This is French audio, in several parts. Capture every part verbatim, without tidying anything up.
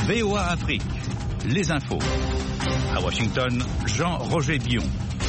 V O A Afrique, les infos. À Washington, Jean-Roger Bion.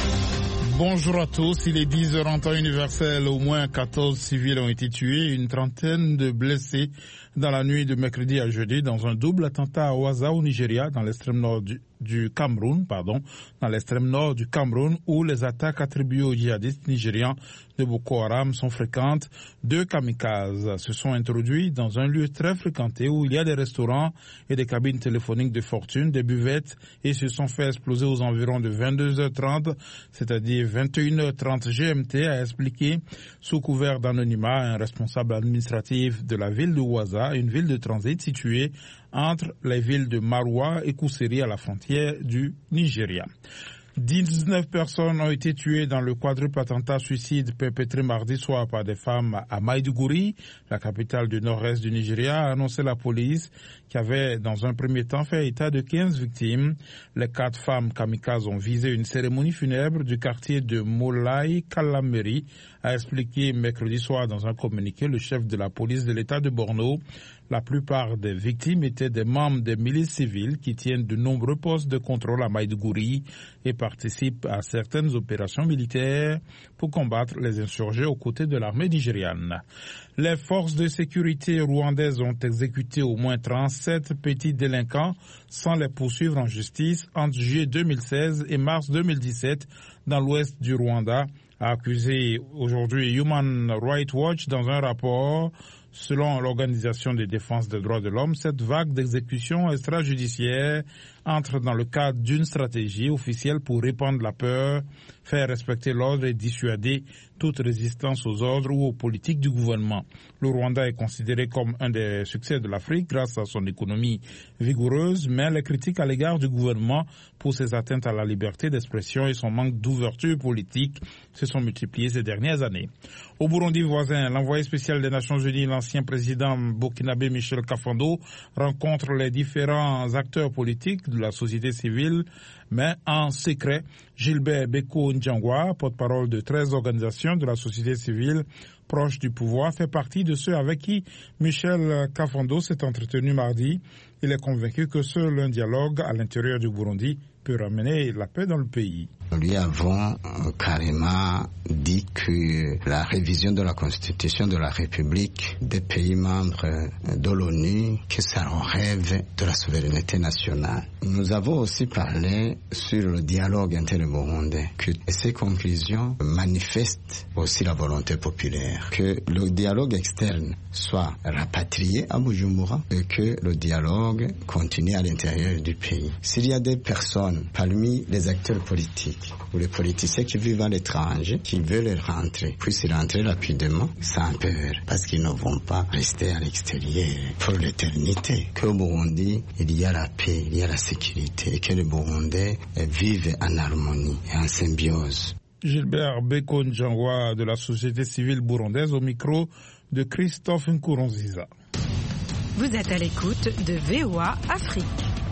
Bonjour à tous, il est dix heures en temps universel, au moins quatorze civils ont été tués, une trentaine de blessés dans la nuit de mercredi à jeudi dans un double attentat à Ouaza au Nigeria, dans l'extrême nord du, du Cameroun, pardon, dans l'extrême nord du Cameroun, où les attaques attribuées aux djihadistes nigérians de Boko Haram sont fréquentes. Deux kamikazes se sont introduits dans un lieu très fréquenté où il y a des restaurants et des cabines téléphoniques de fortune, des buvettes, et se sont fait exploser aux environs de vingt-deux heures trente, c'est-à-dire vingt et une heures trente G M T, a expliqué sous couvert d'anonymat un responsable administratif de la ville de Ouaza, une ville de transit située entre les villes de Maroua et Kousséri à la frontière du Nigeria. dix-neuf personnes ont été tuées dans le quadruple attentat suicide perpétré mardi soir par des femmes à Maïdougouri, la capitale du nord-est du Nigeria, a annoncé la police, qui avait dans un premier temps fait état de quinze victimes. Les quatre femmes kamikazes ont visé une cérémonie funèbre du quartier de Moulaï Kalameri, a expliqué mercredi soir dans un communiqué le chef de la police de l'État de Borno. La plupart des victimes étaient des membres des milices civiles qui tiennent de nombreux postes de contrôle à Maïdougouri et participent à certaines opérations militaires pour combattre les insurgés aux côtés de l'armée nigériane. Les forces de sécurité rwandaises ont exécuté au moins trente-sept petits délinquants sans les poursuivre en justice entre juillet deux mille seize et mars deux mille dix-sept dans l'ouest du Rwanda, a accusé aujourd'hui Human Rights Watch dans un rapport. Selon l'Organisation de défense des droits de l'homme, cette vague d'exécutions extrajudiciaires entre dans le cadre d'une stratégie officielle pour répandre la peur, faire respecter l'ordre et dissuader toute résistance aux ordres ou aux politiques du gouvernement. Le Rwanda est considéré comme un des succès de l'Afrique grâce à son économie vigoureuse, mais les critiques à l'égard du gouvernement pour ses atteintes à la liberté d'expression et son manque d'ouverture politique se sont multipliées ces dernières années. Au Burundi voisin, l'envoyé spécial des Nations Unies, l'ancien président burkinabé Michel Kafando, rencontre les différents acteurs politiques de la société civile, mais en secret. Gilbert Beko Ndjangwa, porte-parole de treize organisations de la société civile proches du pouvoir, fait partie de ceux avec qui Michel Kafando s'est entretenu mardi. Il est convaincu que seul un dialogue à l'intérieur du Burundi peut ramener la paix dans le pays. Nous lui avons carrément dit que la révision de la Constitution de la République des pays membres de l'ONU, que ça relève de la souveraineté nationale. Nous avons aussi parlé sur le dialogue inter-burundais, que ces conclusions manifestent aussi la volonté populaire, que le dialogue externe soit rapatrié à Bujumbura et que le dialogue continue à l'intérieur du pays. S'il y a des personnes parmi les acteurs politiques ou les politiciens qui vivent à l'étranger, qui veulent rentrer, puissent rentrer rapidement, sans peur, parce qu'ils ne vont pas rester à l'extérieur pour l'éternité. Qu'au Burundi, il y a la paix, il y a la sécurité, et que les Burundais vivent en harmonie et en symbiose. Gilbert Beko Ndjangwa de la société civile burundaise au micro de Christophe Nkurunziza. Vous êtes à l'écoute de V O A Afrique.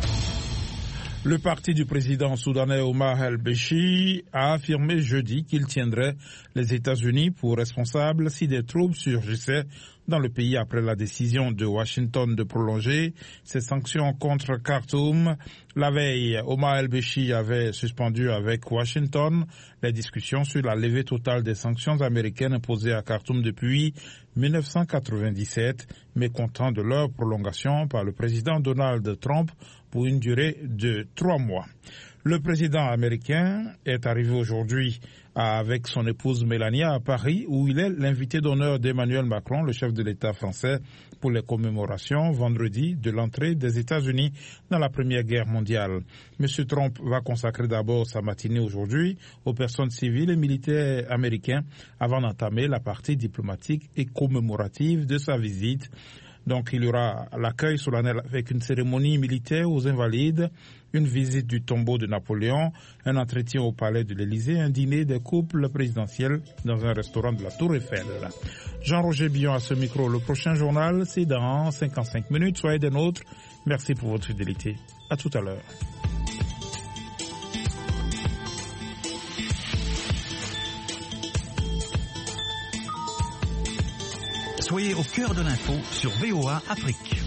Le parti du président soudanais Omar el-Béchir a affirmé jeudi qu'il tiendrait les États-Unis pour responsables si des troupes surgissaient dans le pays après la décision de Washington de prolonger ses sanctions contre Khartoum. La veille, Omar el-Béchir avait suspendu avec Washington les discussions sur la levée totale des sanctions américaines imposées à Khartoum depuis mille neuf cent quatre-vingt-dix-sept, mécontent de leur prolongation par le président Donald Trump pour une durée de trois mois. Le président américain est arrivé aujourd'hui avec son épouse Mélania à Paris, où il est l'invité d'honneur d'Emmanuel Macron, le chef de l'État français, pour les commémorations vendredi de l'entrée des États-Unis dans la Première Guerre mondiale. M. Trump va consacrer d'abord sa matinée aujourd'hui aux personnes civiles et militaires américains avant d'entamer la partie diplomatique et commémorative de sa visite. Donc il y aura l'accueil solennel avec une cérémonie militaire aux Invalides, une visite du tombeau de Napoléon, un entretien au palais de l'Élysée, un dîner des couples présidentiels dans un restaurant de la Tour Eiffel. Jean-Roger Bion à ce micro. Le prochain journal, c'est dans cinquante-cinq minutes. Soyez des nôtres. Merci pour votre fidélité. À tout à l'heure. Soyez au cœur de l'info sur V O A Afrique.